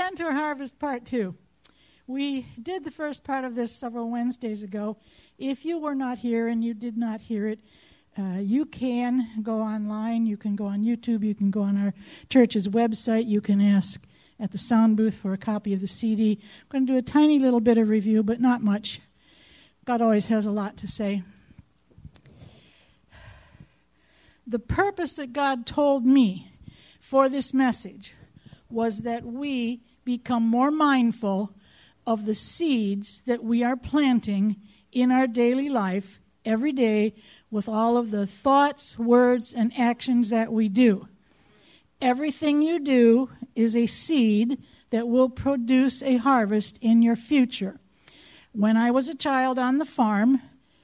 Enter Harvest Part 2. We did the first part of this several Wednesdays ago. If you were not here and you did not hear it, you can go online, you can go on YouTube, you can go on our church's website, you can ask at the sound booth for a copy of the CD. I'm going to do a tiny little bit of review, but not much. God always has a lot to say. The purpose that God told me for this message was that we become more mindful of the seeds that we are planting in our daily life every day with all of the thoughts, words, and actions that we do. Everything you do is a seed that will produce a harvest in your future. When I was a child on the farm,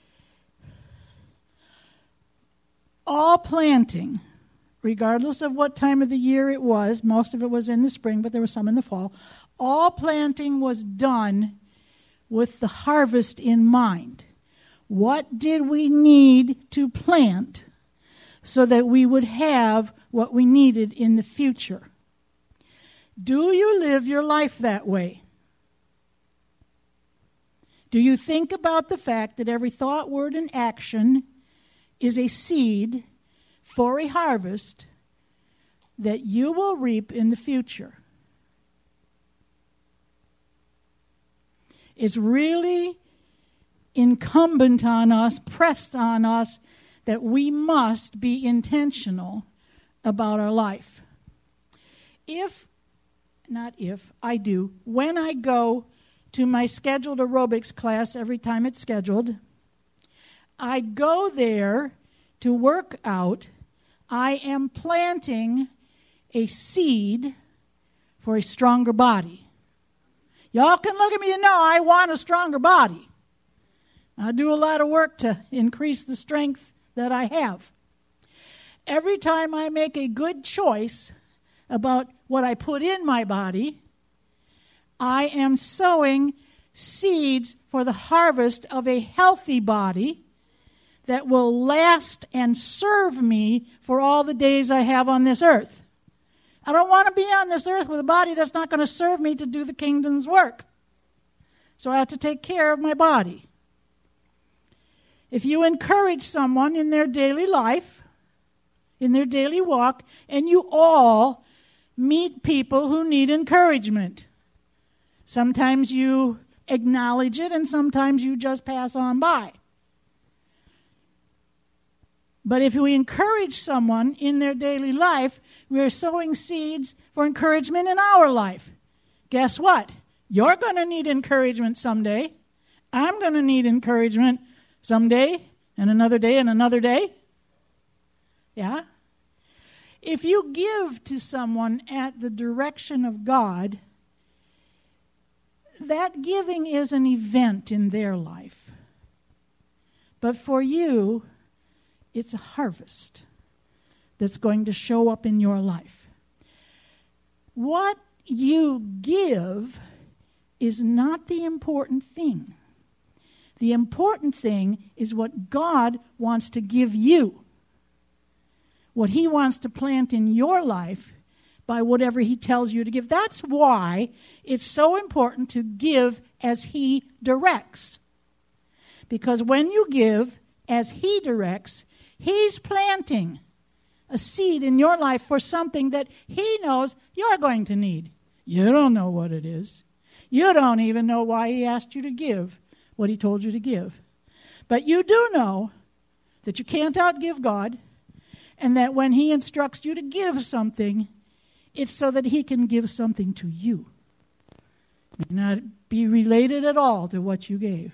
all planting, regardless of what time of the year it was, most of it was in the spring, but there was some in the fall, all planting was done with the harvest in mind. What did we need to plant so that we would have what we needed in the future? Do you live your life that way? Do you think about the fact that every thought, word, and action is a seed for a harvest that you will reap in the future? It's really incumbent on us, pressed on us, that we must be intentional about our life. When I go to my scheduled aerobics class every time it's scheduled, I go there to work out. I am planting a seed for a stronger body. Y'all can look at me and know I want a stronger body. I do a lot of work to increase the strength that I have. Every time I make a good choice about what I put in my body, I am sowing seeds for the harvest of a healthy body that will last and serve me for all the days I have on this earth. I don't want to be on this earth with a body that's not going to serve me to do the kingdom's work. So I have to take care of my body. If you encourage someone in their daily life, in their daily walk, and you all meet people who need encouragement, sometimes you acknowledge it and sometimes you just pass on by. But if we encourage someone in their daily life, we are sowing seeds for encouragement in our life. Guess what? You're going to need encouragement someday. I'm going to need encouragement someday, and another day, and another day. Yeah? If you give to someone at the direction of God, that giving is an event in their life. But for you, it's a harvest that's going to show up in your life. What you give is not the important thing. The important thing is what God wants to give you. What He wants to plant in your life by whatever He tells you to give. That's why it's so important to give as He directs. Because when you give as He directs, He's planting a seed in your life for something that He knows you're going to need. You don't know what it is. You don't even know why He asked you to give what He told you to give. But you do know that you can't outgive God, and that when He instructs you to give something, it's so that He can give something to you. It may not be related at all to what you gave.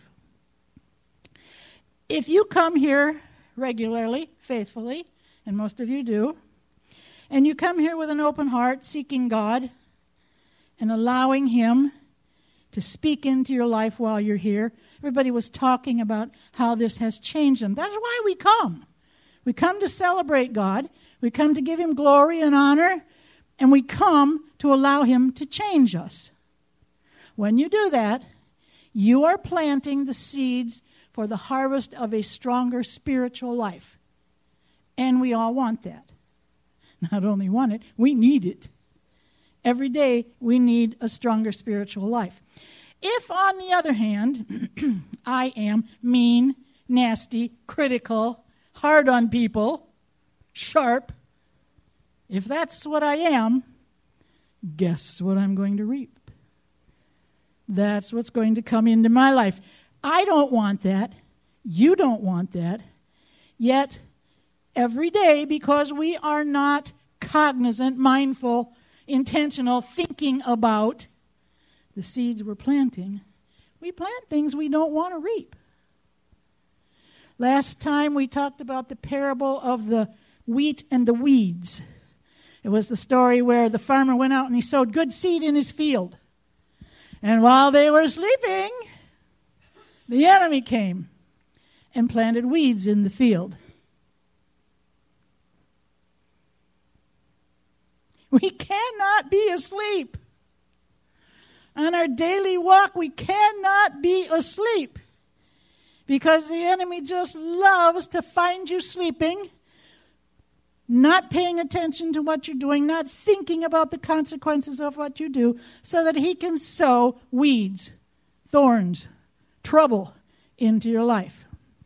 If you come here regularly, faithfully, and most of you do, and you come here with an open heart, seeking God, and allowing Him to speak into your life while you're here. Everybody was talking about how this has changed them. That's why we come. We come to celebrate God. We come to give Him glory and honor. And we come to allow Him to change us. When you do that, you are planting the seeds for the harvest of a stronger spiritual life. And we all want that. Not only want it, we need it. Every day we need a stronger spiritual life. If, on the other hand, I am mean, nasty, critical, hard on people, sharp, if that's what I am, guess what I'm going to reap? That's what's going to come into my life. I don't want that. You don't want that. Yet, every day, because we are not cognizant, mindful, intentional, thinking about the seeds we're planting, we plant things we don't want to reap. Last time we talked about the parable of the wheat and the weeds. It was the story where the farmer went out and he sowed good seed in his field. And while they were sleeping, the enemy came and planted weeds in the field. We cannot be asleep. On our daily walk, we cannot be asleep because the enemy just loves to find you sleeping, not paying attention to what you're doing, not thinking about the consequences of what you do, so that he can sow weeds, thorns, trouble into your life.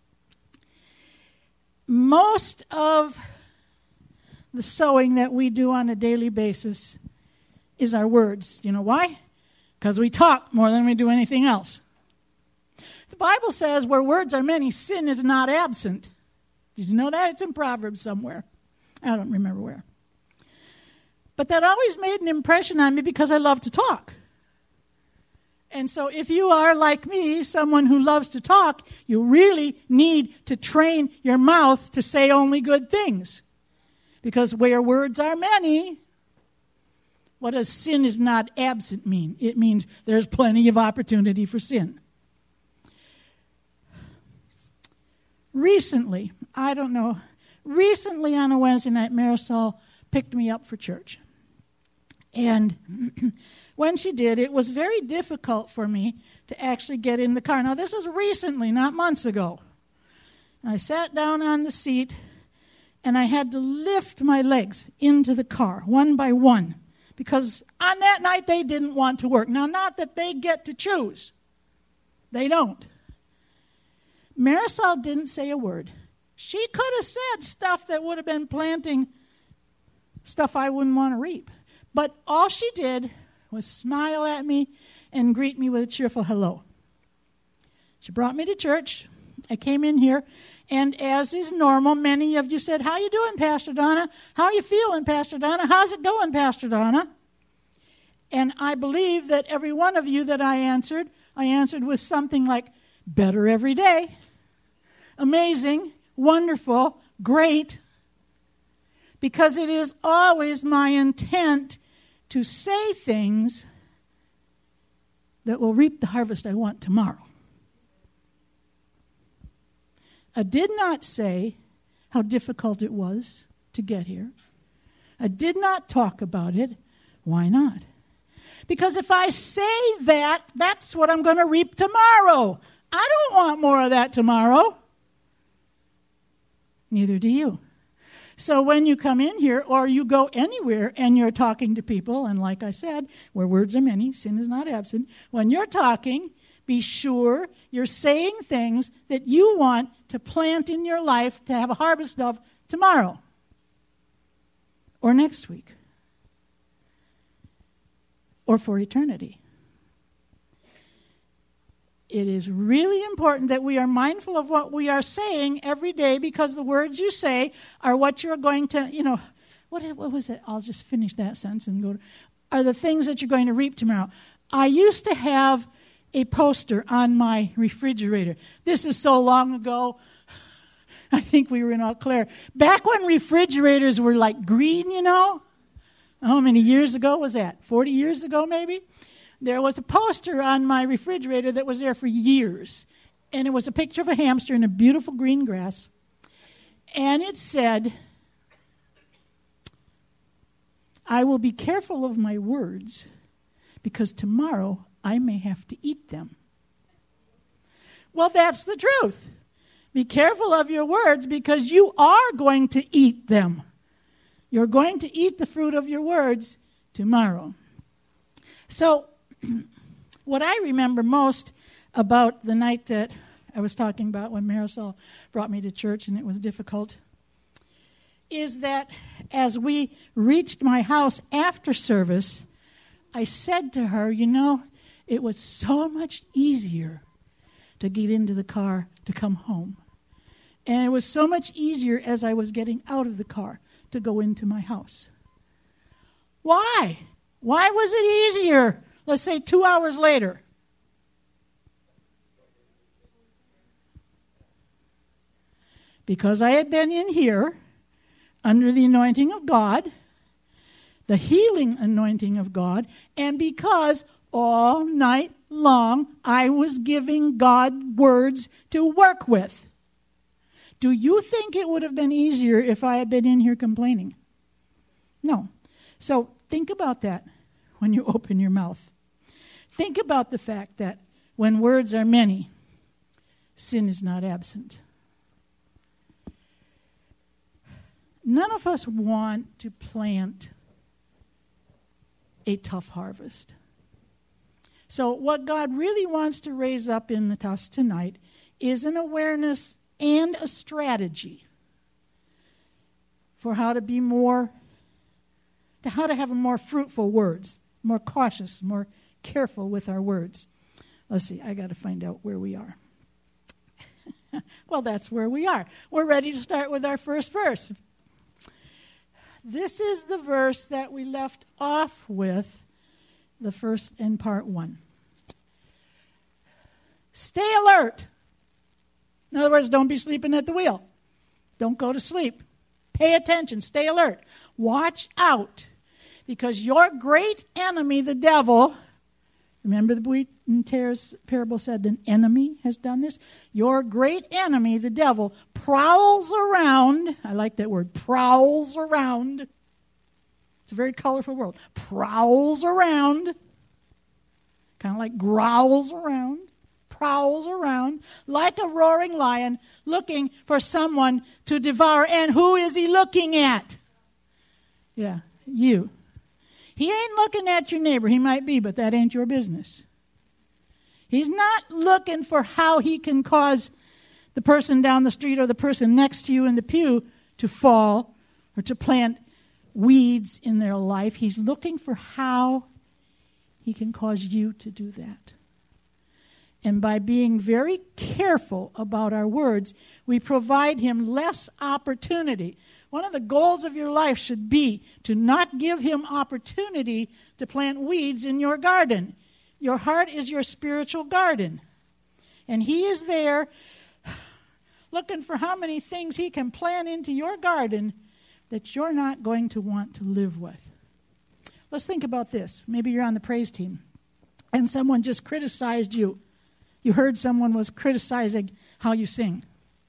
Most of the sowing that we do on a daily basis is our words. You know why? Because we talk more than we do anything else. The Bible says where words are many, sin is not absent. Did you know that? It's in Proverbs somewhere. I don't remember where. But that always made an impression on me because I love to talk. And so if you are, like me, someone who loves to talk, you really need to train your mouth to say only good things. Because where words are many, what does sin is not absent mean? It means there's plenty of opportunity for sin. Recently on a Wednesday night, Marisol picked me up for church. And when she did, it was very difficult for me to actually get in the car. Now, this was recently, not months ago. I sat down on the seat, and I had to lift my legs into the car, one by one, because on that night they didn't want to work. Now, not that they get to choose. They don't. Marisol didn't say a word. She could have said stuff that would have been planting stuff I wouldn't want to reap. But all she did was smile at me and greet me with a cheerful hello. She brought me to church. I came in here, and as is normal, many of you said, "How you doing, Pastor Donna? How are you feeling, Pastor Donna? How's it going, Pastor Donna?" And I believe that every one of you that I answered with something like, "Better every day. Amazing, wonderful, great." Because it is always my intent to say things that will reap the harvest I want tomorrow. I did not say how difficult it was to get here. I did not talk about it. Why not? Because if I say that, that's what I'm going to reap tomorrow. I don't want more of that tomorrow. Neither do you. So when you come in here or you go anywhere and you're talking to people, and like I said, where words are many, sin is not absent. When you're talking, be sure you're saying things that you want to plant in your life to have a harvest of tomorrow or next week or for eternity. It is really important that we are mindful of what we are saying every day, because the words you say are what you're going to, what was it? I'll just finish that sentence and go to, are the things that you're going to reap tomorrow. I used to have a poster on my refrigerator. This is so long ago. I think we were in Eau Claire. Back when refrigerators were like green, How many years ago was that? 40 years ago, maybe? There was a poster on my refrigerator that was there for years. And it was a picture of a hamster in a beautiful green grass. And it said, "I will be careful of my words because tomorrow I may have to eat them." Well, that's the truth. Be careful of your words because you are going to eat them. You're going to eat the fruit of your words tomorrow. So, what I remember most about the night that I was talking about when Marisol brought me to church and it was difficult is that as we reached my house after service, I said to her, you know, it was so much easier to get into the car to come home. And it was so much easier as I was getting out of the car to go into my house. Why? Why was it easier, let's say 2 hours later? Because I had been in here under the anointing of God, the healing anointing of God, and because all night long I was giving God words to work with. Do you think it would have been easier if I had been in here complaining? No. So think about that when you open your mouth. Think about the fact that when words are many, sin is not absent. None of us want to plant a tough harvest. So what God really wants to raise up in us tonight is an awareness and a strategy for how to be how to have a more fruitful words, more cautious, more careful with our words. Let's see, I got to find out where we are. Well, that's where we are. We're ready to start with our first verse. This is the verse that we left off with, the first in part 1. Stay alert. In other words, don't be sleeping at the wheel. Don't go to sleep. Pay attention. Stay alert. Watch out. Because your great enemy, the devil, remember the wheat and tares parable said an enemy has done this? Your great enemy, the devil, prowls around. I like that word, prowls around. It's a very colorful word. Prowls around. Kind of like growls around. Prowls around like a roaring lion looking for someone to devour. And who is he looking at? Yeah, you. He ain't looking at your neighbor. He might be, but that ain't your business. He's not looking for how he can cause the person down the street or the person next to you in the pew to fall or to plant weeds in their life. He's looking for how he can cause you to do that. And by being very careful about our words, we provide him less opportunity. One of the goals of your life should be to not give him opportunity to plant weeds in your garden. Your heart is your spiritual garden. And he is there looking for how many things he can plant into your garden that you're not going to want to live with. Let's think about this. Maybe you're on the praise team and someone just criticized you. You heard someone was criticizing how you sing.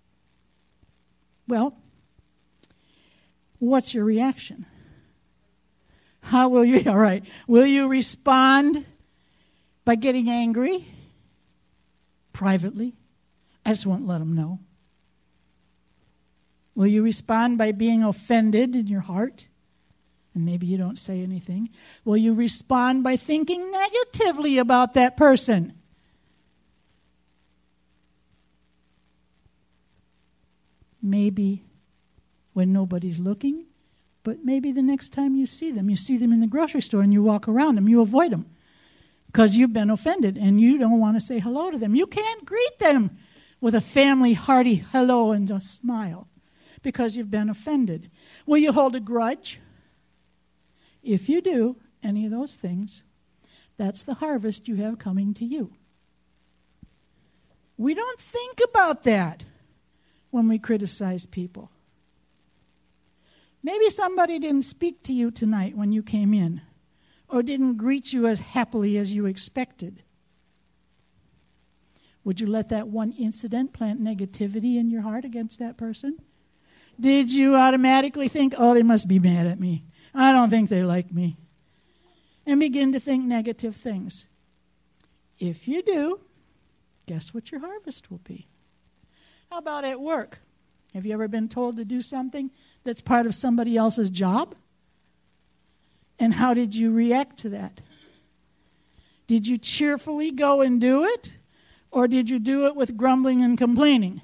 Well, what's your reaction? How will you, all right, will you respond by getting angry privately? I just won't let them know. Will you respond by being offended in your heart? And maybe you don't say anything. Will you respond by thinking negatively about that person? Maybe when nobody's looking, but maybe the next time you see them in the grocery store and you walk around them, you avoid them because you've been offended and you don't want to say hello to them. You can't greet them with a family hearty hello and a smile because you've been offended. Will you hold a grudge? If you do any of those things, that's the harvest you have coming to you. We don't think about that when we criticize people. Maybe somebody didn't speak to you tonight when you came in, or didn't greet you as happily as you expected. Would you let that one incident plant negativity in your heart against that person? Did you automatically think, oh, they must be mad at me. I don't think they like me. And begin to think negative things. If you do, guess what your harvest will be? How about at work? Have you ever been told to do something that's part of somebody else's job? And how did you react to that? Did you cheerfully go and do it? Or did you do it with grumbling and complaining?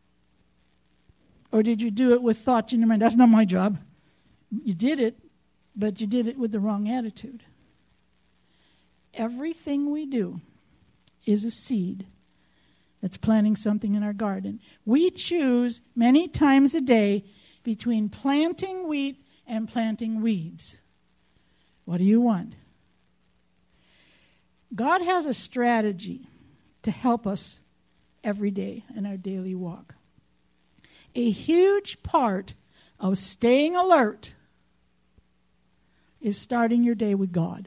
Or did you do it with thoughts in your mind? That's not my job. You did it, but you did it with the wrong attitude. Everything we do is a seed that's planting something in our garden. We choose many times a day between planting wheat and planting weeds. What do you want? God has a strategy to help us every day in our daily walk. A huge part of staying alert is starting your day with God,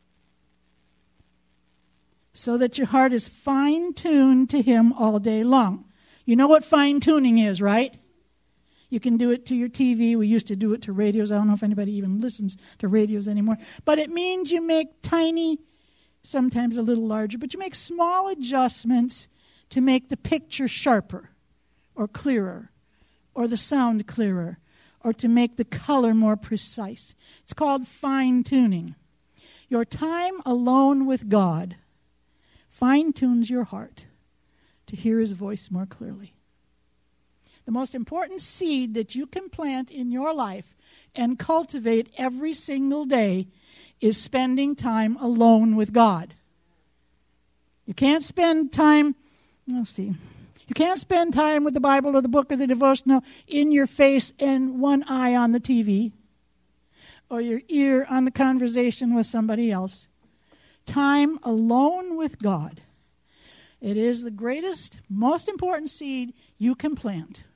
so that your heart is fine-tuned to Him all day long. You know what fine-tuning is, right? You can do it to your TV. We used to do it to radios. I don't know if anybody even listens to radios anymore. But it means you make tiny, sometimes a little larger, but you make small adjustments to make the picture sharper or clearer, or the sound clearer, or to make the color more precise. It's called fine-tuning. Your time alone with God fine-tunes your heart to hear His voice more clearly. The most important seed that you can plant in your life and cultivate every single day is spending time alone with God. You can't spend time, you can't spend time with the Bible or the book or the devotional in your face and one eye on the TV or your ear on the conversation with somebody else. Time alone with God. It is the greatest, most important seed you can plant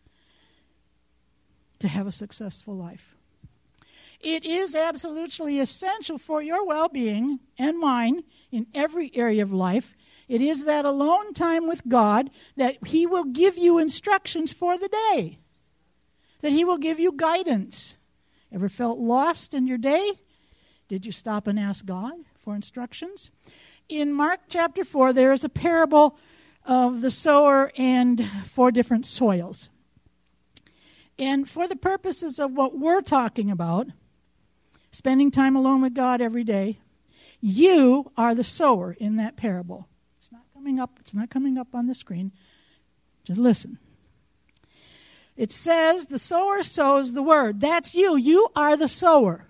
to have a successful life. It is absolutely essential for your well-being and mine in every area of life. It is that alone time with God that He will give you instructions for the day, that He will give you guidance. Ever felt lost in your day? Did you stop and ask God for instructions? In Mark chapter 4, there is a parable of the sower and 4 different soils. And for the purposes of what we're talking about, spending time alone with God every day, you are the sower in that parable. It's not coming up on the screen. Just listen. It says, the sower sows the word. That's you. You are the sower.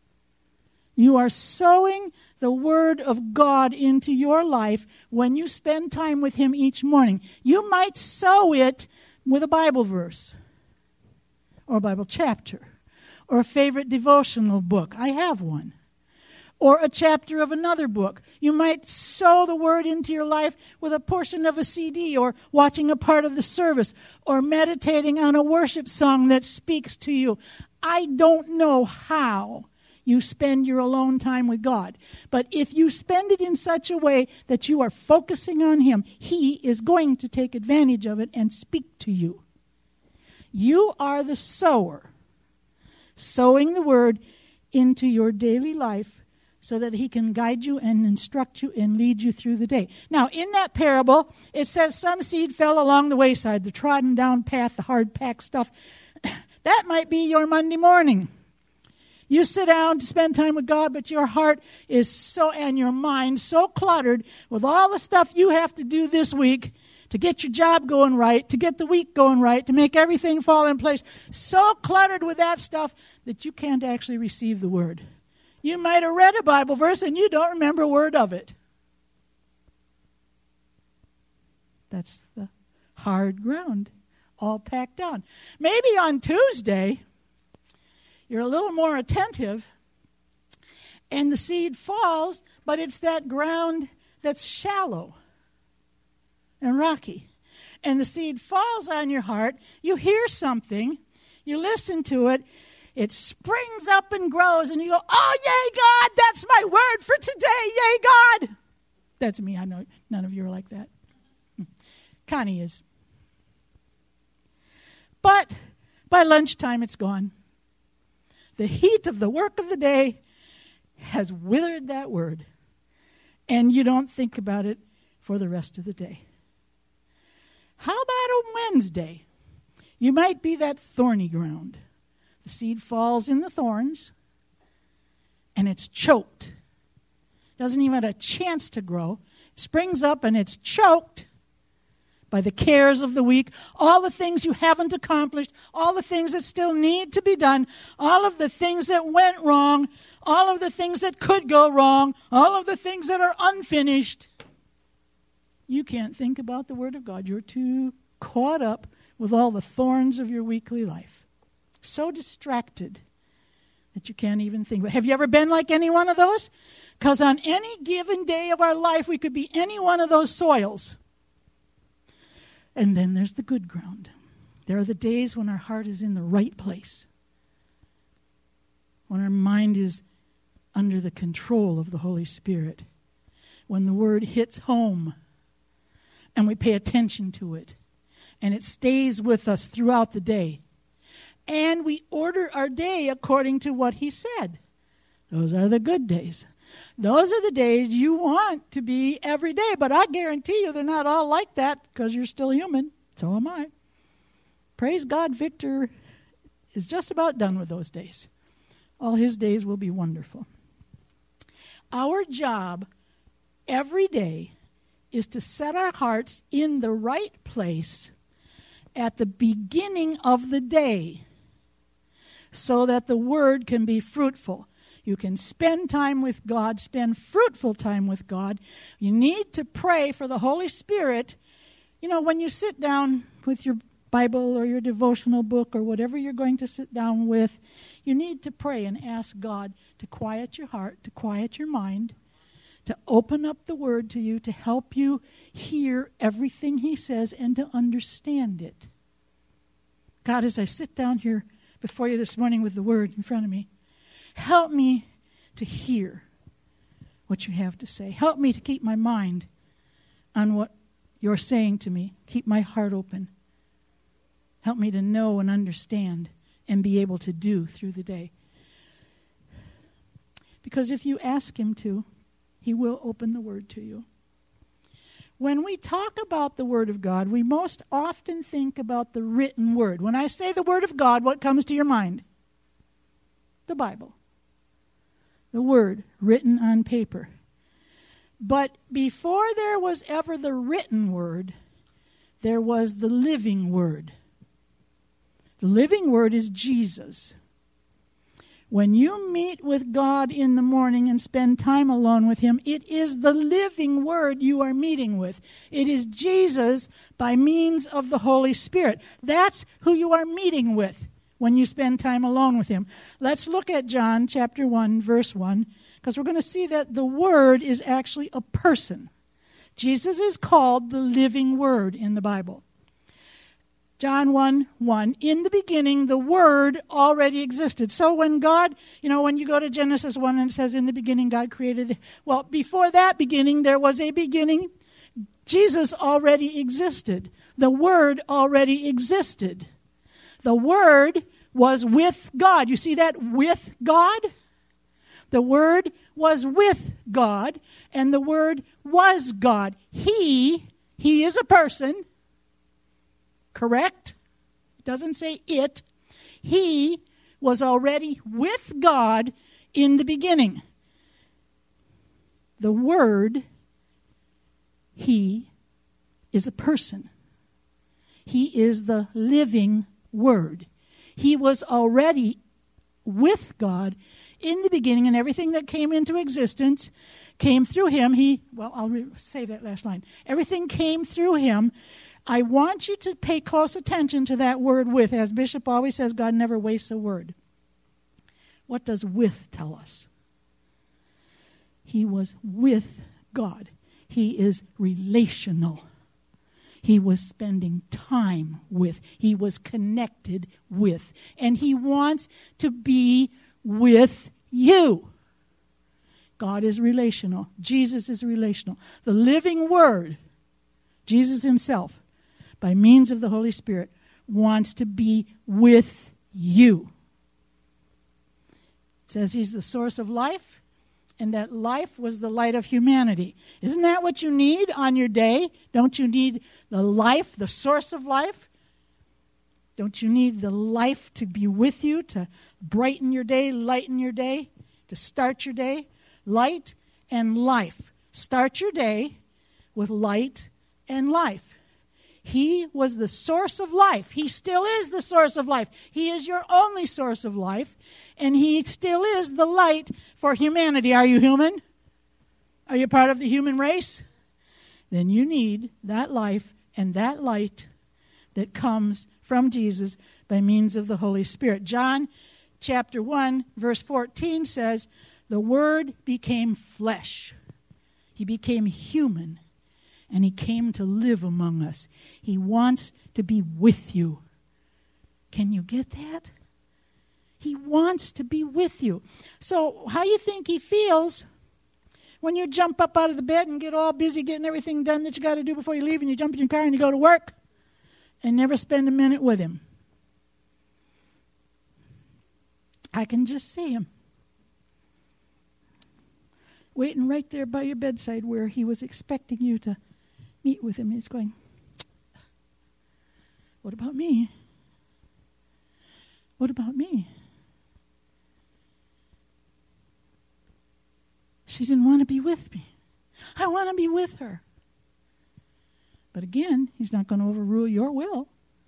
You are sowing the word of God into your life when you spend time with Him each morning. You might sow it with a Bible verse or a Bible chapter or a favorite devotional book. I have one. Or a chapter of another book. You might sow the word into your life with a portion of a CD or watching a part of the service or meditating on a worship song that speaks to you. I don't know how you spend your alone time with God. But if you spend it in such a way that you are focusing on Him, He is going to take advantage of it and speak to you. You are the sower, sowing the word into your daily life so that He can guide you and instruct you and lead you through the day. Now, in that parable, it says some seed fell along the wayside, the trodden down path, the hard-packed stuff. That might be your Monday morning. You sit down to spend time with God, but your heart is and your mind so cluttered with all the stuff you have to do this week to get your job going right, to get the week going right, to make everything fall in place. So cluttered with that stuff that you can't actually receive the word. You might have read a Bible verse and you don't remember a word of it. That's the hard ground, all packed down. Maybe on Tuesday, you're a little more attentive, and the seed falls, but it's that ground that's shallow and rocky. And the seed falls on your heart. You hear something. You listen to it. It springs up and grows, and you go, oh, yay, God, that's my word for today. Yay, God. That's me. I know none of you are like that. Connie is. But by lunchtime, it's gone. The heat of the work of the day has withered that word, and you don't think about it for the rest of the day. How about on Wednesday? You might be that thorny ground. The seed falls in the thorns, and it's choked. doesn't even have a chance to grow. It springs up and it's choked by the cares of the week, all the things you haven't accomplished, all the things that still need to be done, all of the things that went wrong, all of the things that could go wrong, all of the things that are unfinished. You can't think about the Word of God. You're too caught up with all the thorns of your weekly life. So distracted that you can't even think. Have you ever been like any one of those? Because on any given day of our life, we could be any one of those soils. And then there's the good ground. There are the days when our heart is in the right place, when our mind is under the control of the Holy Spirit, when the Word hits home and we pay attention to it, and it stays with us throughout the day. And we order our day according to what He said. Those are the good days. Those are the days you want to be every day, but I guarantee you they're not all like that because you're still human. So am I. Praise God, Victor is just about done with those days. All his days will be wonderful. Our job every day is to set our hearts in the right place at the beginning of the day so that the Word can be fruitful. You can spend time with God, spend fruitful time with God. You need to pray for the Holy Spirit. You know, when you sit down with your Bible or your devotional book or whatever you're going to sit down with, you need to pray and ask God to quiet your heart, to quiet your mind, to open up the Word to you, to help you hear everything He says and to understand it. God, as I sit down here before you this morning with the Word in front of me, help me to hear what you have to say. Help me to keep my mind on what you're saying to me. Keep my heart open. Help me to know and understand and be able to do through the day. Because if you ask Him to, He will open the Word to you. When we talk about the Word of God, we most often think about the written Word. When I say the Word of God, what comes to your mind? The Bible. The Word written on paper. But before there was ever the written Word, there was the living Word. The living Word is Jesus. When you meet with God in the morning and spend time alone with Him, it is the living Word you are meeting with. It is Jesus by means of the Holy Spirit. That's who you are meeting with when you spend time alone with Him. Let's look at John chapter 1, verse 1, because we're going to see that the Word is actually a person. Jesus is called the living Word in the Bible. John 1:1, in the beginning, the Word already existed. So when God, when you go to Genesis 1 and it says, in the beginning, God created, well, before that beginning, there was a beginning. Jesus already existed. The Word already existed. The Word was with God. You see that? With God? The Word was with God, and the Word was God. He is a person. Correct? It doesn't say it. He was already with God in the beginning. The Word, He is a person. He is the living Word. He was already with God in the beginning, and everything that came into existence came through Him. I'll say that last line. Everything came through Him. I want you to pay close attention to that word with. As Bishop always says, God never wastes a word. What does with tell us? He was with God. He is relational. He was spending time with. He was connected with. And He wants to be with you. God is relational. Jesus is relational. The living Word, Jesus Himself, by means of the Holy Spirit, wants to be with you. It says He's the source of life, and that life was the light of humanity. Isn't that what you need on your day? Don't you need the life, the source of life? Don't you need the life to be with you, to brighten your day, lighten your day, to start your day? Light and life. Start your day with light and life. He was the source of life. He still is the source of life. He is your only source of life, and he still is the light for humanity. Are you human? Are you part of the human race? Then you need that life and that light that comes from Jesus by means of the Holy Spirit. John chapter 1, verse 14 says, the Word became flesh. He became human, and he came to live among us. He wants to be with you. Can you get that? He wants to be with you. So how you think he feels when you jump up out of the bed and get all busy getting everything done that you got to do before you leave, and you jump in your car and you go to work and never spend a minute with him? I can just see him waiting right there by your bedside where he was expecting you to meet with him. He's going, what about me? What about me? She didn't want to be with me. I want to be with her. But again, he's not going to overrule your will.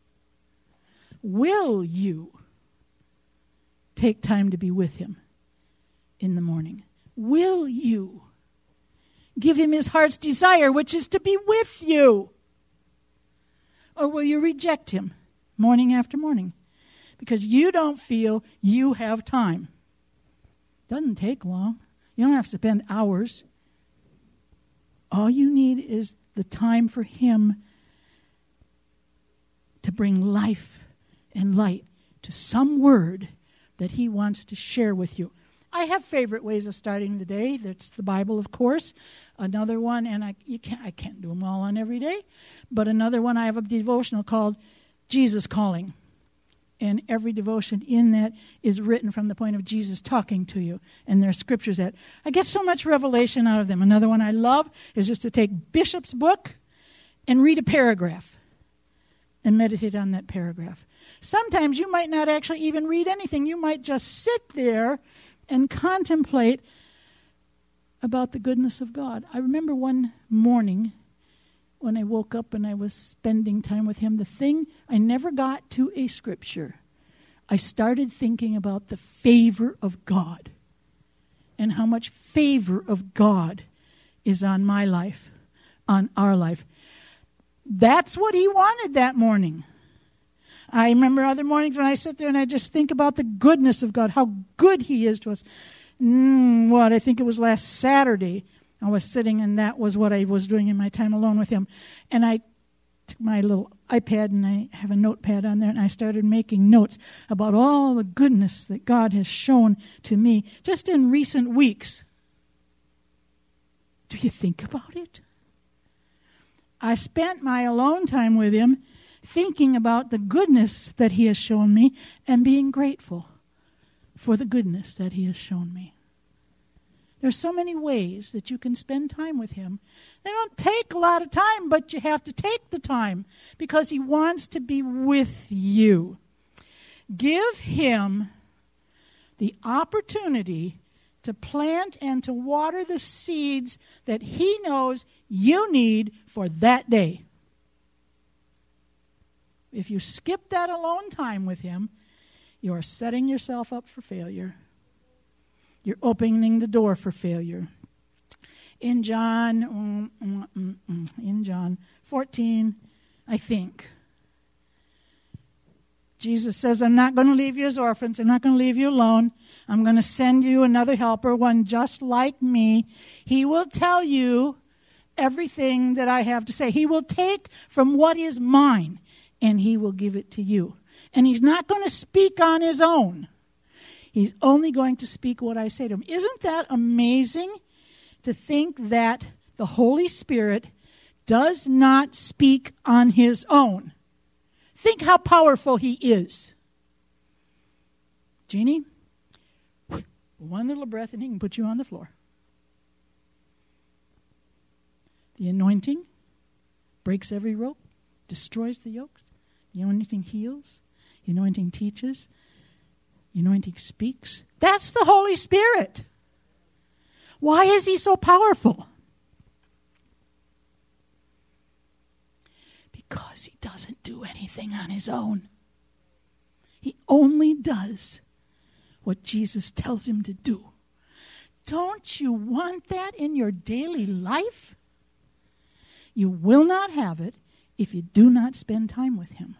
Will you take time to be with him in the morning? Will you give him his heart's desire, which is to be with you? Or will you reject him morning after morning because you don't feel you have time? Doesn't take long. You don't have to spend hours. All you need is the time for him to bring life and light to some word that he wants to share with you. I have favorite ways of starting the day. That's the Bible, of course. Another one, and I can't do them all on every day, but another one, I have a devotional called Jesus Calling. And every devotion in that is written from the point of Jesus talking to you. And there are scriptures that I get so much revelation out of them. Another one I love is just to take Bishop's book and read a paragraph and meditate on that paragraph. Sometimes you might not actually even read anything. You might just sit there and contemplate about the goodness of God. I remember one morning when I woke up and I was spending time with him, I never got to a scripture. I started thinking about the favor of God and how much favor of God is on my life, on our life. That's what he wanted that morning. I remember other mornings when I sit there and I just think about the goodness of God, how good he is to us. I think it was last Saturday, I was sitting and that was what I was doing in my time alone with him. And I took my little iPad and I have a notepad on there and I started making notes about all the goodness that God has shown to me just in recent weeks. Do you think about it? I spent my alone time with him thinking about the goodness that he has shown me and being grateful for the goodness that he has shown me. There's so many ways that you can spend time with him. They don't take a lot of time, but you have to take the time because he wants to be with you. Give him the opportunity to plant and to water the seeds that he knows you need for that day. If you skip that alone time with him, you are setting yourself up for failure. You're opening the door for failure. In John 14, I think, Jesus says, I'm not going to leave you as orphans. I'm not going to leave you alone. I'm going to send you another helper, one just like me. He will tell you everything that I have to say. He will take from what is mine, and he will give it to you. And he's not going to speak on his own. He's only going to speak what I say to him. Isn't that amazing to think that the Holy Spirit does not speak on his own? Think how powerful he is. Jeannie, one little breath and he can put you on the floor. The anointing breaks every rope, destroys the yokes. The anointing heals. The anointing teaches. The anointing speaks. That's the Holy Spirit. Why is he so powerful? Because he doesn't do anything on his own. He only does what Jesus tells him to do. Don't you want that in your daily life? You will not have it if you do not spend time with him.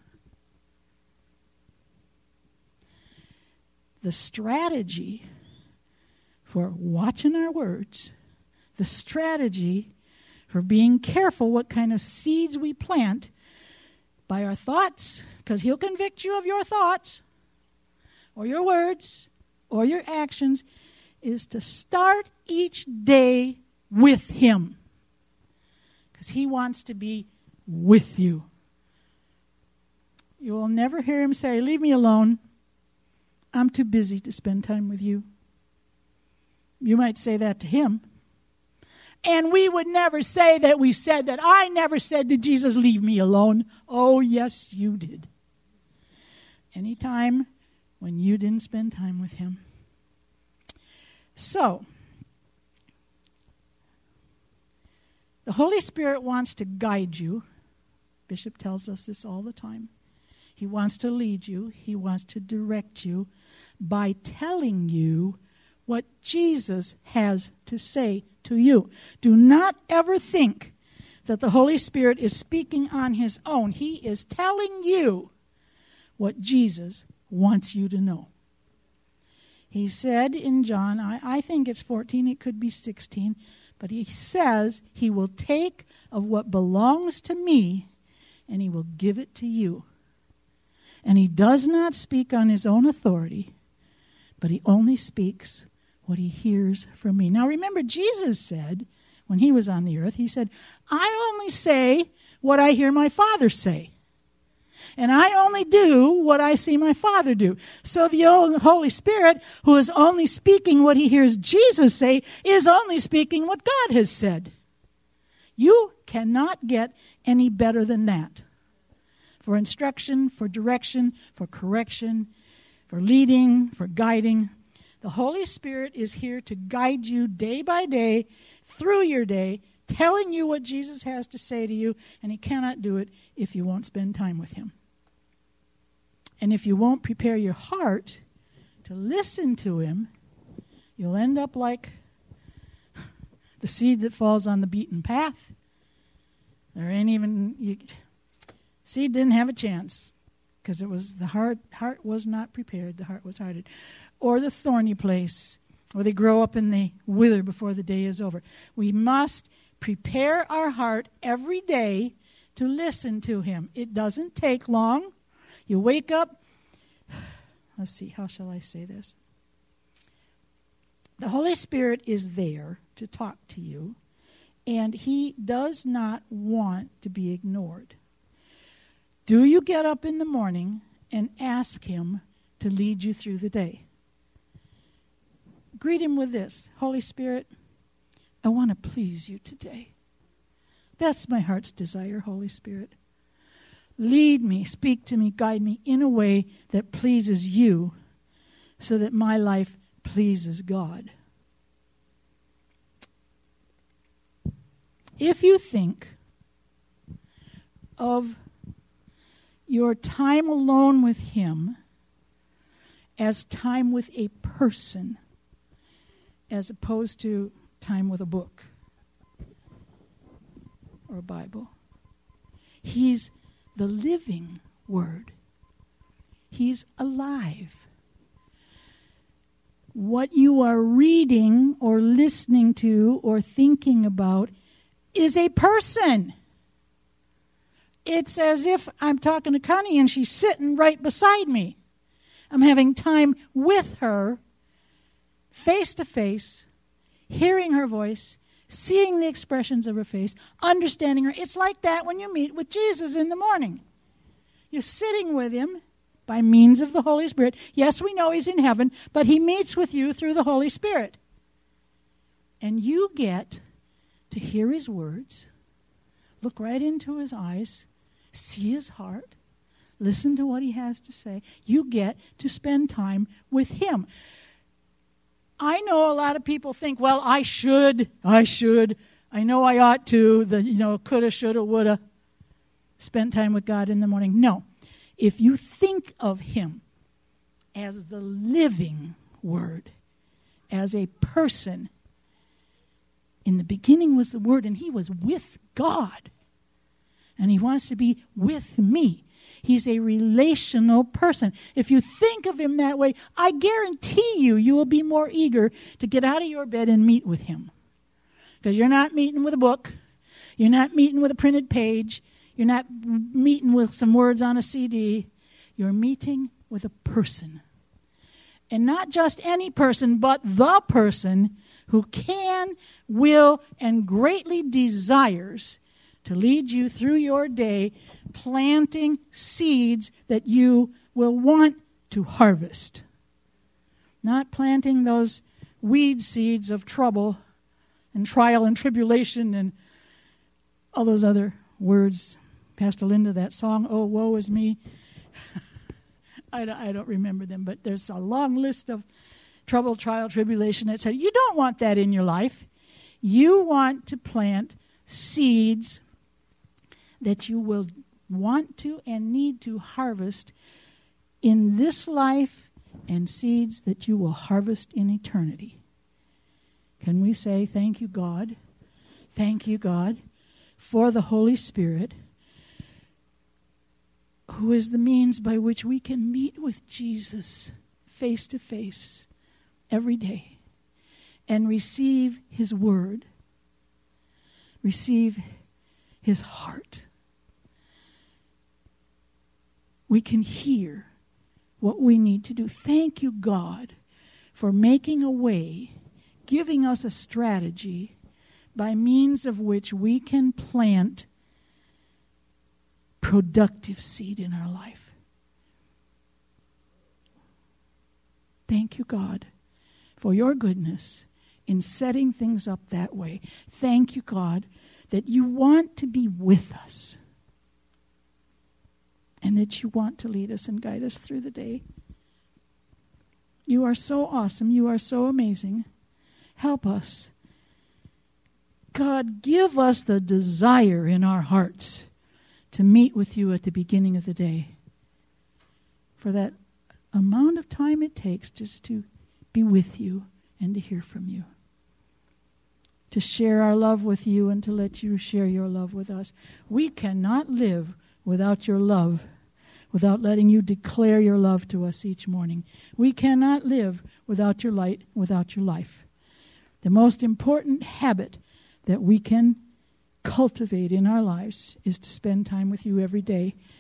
The strategy for watching our words, the strategy for being careful what kind of seeds we plant by our thoughts, because he'll convict you of your thoughts or your words or your actions, is to start each day with him, because he wants to be with you. You will never hear him say, leave me alone. I'm too busy to spend time with you. You might say that to him. And we would never say that we said that. I never said to Jesus, leave me alone. Oh, yes, you did. Anytime when you didn't spend time with him. So, the Holy Spirit wants to guide you. Bishop tells us this all the time. He wants to lead you. He wants to direct you by telling you what Jesus has to say to you. Do not ever think that the Holy Spirit is speaking on his own. He is telling you what Jesus wants you to know. He said in John, I think it's 14, it could be 16, but he says he will take of what belongs to me and he will give it to you. And he does not speak on his own authority, but he only speaks what he hears from me. Now remember, Jesus said, when he was on the earth, he said, I only say what I hear my Father say. And I only do what I see my Father do. So the Holy Spirit, who is only speaking what he hears Jesus say, is only speaking what God has said. You cannot get any better than that. For instruction, for direction, for correction, for leading, for guiding. The Holy Spirit is here to guide you day by day, through your day, telling you what Jesus has to say to you, and he cannot do it if you won't spend time with him. And if you won't prepare your heart to listen to him, you'll end up like the seed that falls on the beaten path. There ain't even... Seed didn't have a chance because it was the heart was not prepared. The heart was hardened. Or the thorny place where they grow up and they wither before the day is over. We must prepare our heart every day to listen to him. It doesn't take long. You wake up. Let's see, how shall I say this? The Holy Spirit is there to talk to you, and he does not want to be ignored. Do you get up in the morning and ask him to lead you through the day? Greet him with this: Holy Spirit, I want to please you today. That's my heart's desire, Holy Spirit. Lead me, speak to me, guide me in a way that pleases you so that my life pleases God. If you think of your time alone with him as time with a person, as opposed to time with a book or a Bible. He's the living Word. He's alive. What you are reading or listening to or thinking about is a person. It's as if I'm talking to Connie and she's sitting right beside me. I'm having time with her, face to face, hearing her voice, seeing the expressions of her face, understanding her. It's like that when you meet with Jesus in the morning. You're sitting with him by means of the Holy Spirit. Yes, we know he's in heaven, but he meets with you through the Holy Spirit. And you get to hear his words, look right into his eyes, see his heart, listen to what he has to say. You get to spend time with him. I know a lot of people think, well, I should. I know I ought to. Coulda, shoulda, woulda. Spend time with God in the morning. No. If you think of Him as the living Word, as a person, in the beginning was the Word, and He was with God. And He wants to be with me. He's a relational person. If you think of Him that way, I guarantee you will be more eager to get out of your bed and meet with Him. Because you're not meeting with a book. You're not meeting with a printed page. You're not meeting with some words on a CD. You're meeting with a person. And not just any person, but the person who can, will, and greatly desires to lead you through your day, planting seeds that you will want to harvest. Not planting those weed seeds of trouble and trial and tribulation and all those other words. Pastor Linda, that song, "Oh, woe is me." I don't remember them, but there's a long list of trouble, trial, tribulation, etc. You don't want that in your life. You want to plant seeds that you will want to and need to harvest in this life, and seeds that you will harvest in eternity. Can we say, thank you, God? Thank you, God, for the Holy Spirit, who is the means by which we can meet with Jesus face to face every day and receive His Word, receive His heart. We can hear what we need to do. Thank you, God, for making a way, giving us a strategy by means of which we can plant productive seed in our life. Thank you, God, for your goodness in setting things up that way. Thank you, God, that you want to be with us and that you want to lead us and guide us through the day. You are so awesome. You are so amazing. Help us. God, give us the desire in our hearts to meet with you at the beginning of the day. For that amount of time it takes just to be with you and to hear from you. To share our love with you and to let you share your love with us. We cannot live without your love, without letting you declare your love to us each morning. We cannot live without your light, without your life. The most important habit that we can cultivate in our lives is to spend time with you every day